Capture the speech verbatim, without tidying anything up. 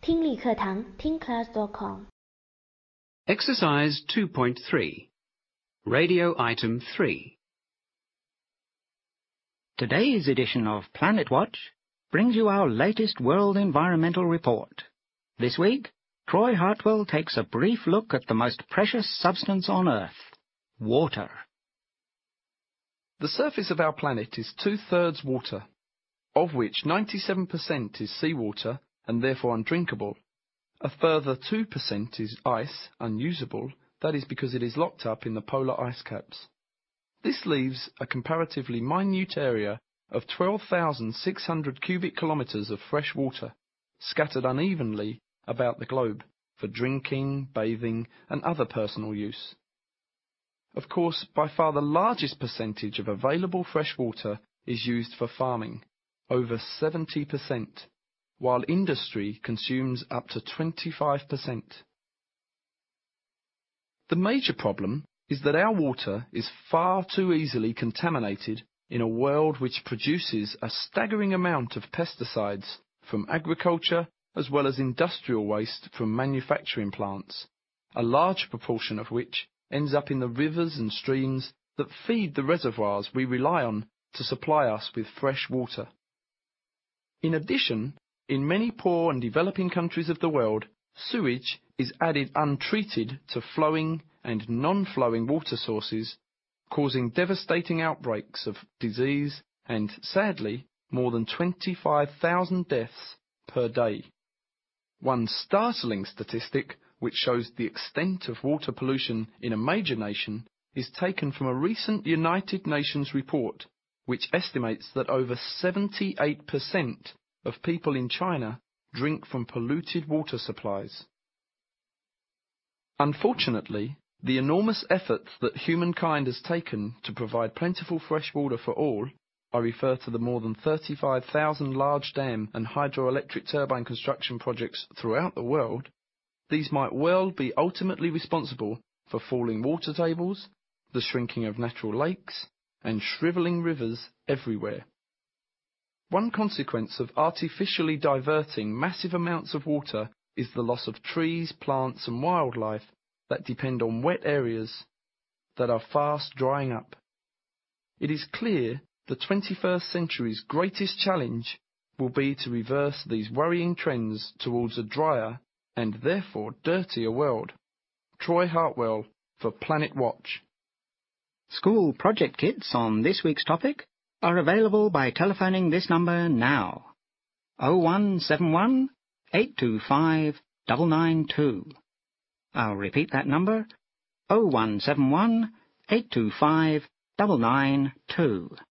听力课堂听 class dot com。 Exercise two point three. Radio Item three. Today's edition of Planet Watch brings you our latest World Environmental Report. This week, Troy Hartwell takes a brief look at the most precious substance on Earth, water. The surface of our planet is two-thirds water, of which ninety-seven percent is seawater and therefore undrinkable. A further two percent is ice, unusable, that is because it is locked up in the polar ice caps. This leaves a comparatively minute area of twelve thousand six hundred cubic kilometres of fresh water, scattered unevenly about the globe, for drinking, bathing and other personal use. Of course, by far the largest percentage of available fresh water is used for farming, over seventy percent, while industry consumes up to twenty-five percent. The major problem is that our water is far too easily contaminated in a world which produces a staggering amount of pesticides from agriculture as well as industrial waste from manufacturing plants, a large proportion of which ends up in the rivers and streams that feed the reservoirs we rely on to supply us with fresh water. In addition, in many poor and developing countries of the world, sewage is added untreated to flowing and non-flowing water sources, causing devastating outbreaks of disease and, sadly, more than twenty-five thousand deaths per day. One startling statistic which shows the extent of water pollution in a major nation is taken from a recent United Nations report which estimates that over seventy-eight percent of people in China drink from polluted water supplies. Unfortunately, the enormous efforts that humankind has taken to provide plentiful fresh water for all, I refer to the more than thirty-five thousand large dam and hydroelectric turbine construction projects throughout the world, these might well be ultimately responsible for falling water tables, the shrinking of natural lakes, and shrivelling rivers everywhere. One consequence of artificially diverting massive amounts of water is the loss of trees, plants and wildlife that depend on wet areas that are fast drying up. It is clear the twenty-first century's greatest challenge will be to reverse these worrying trends towards a drier and therefore dirtier world. Troy Hartwell for Planet Watch. School project kits on this week's topic are available by telephoning this number now. oh one seven one, eight two five, nine nine two. I'll repeat that number, oh one seven one, eight two five, nine nine two.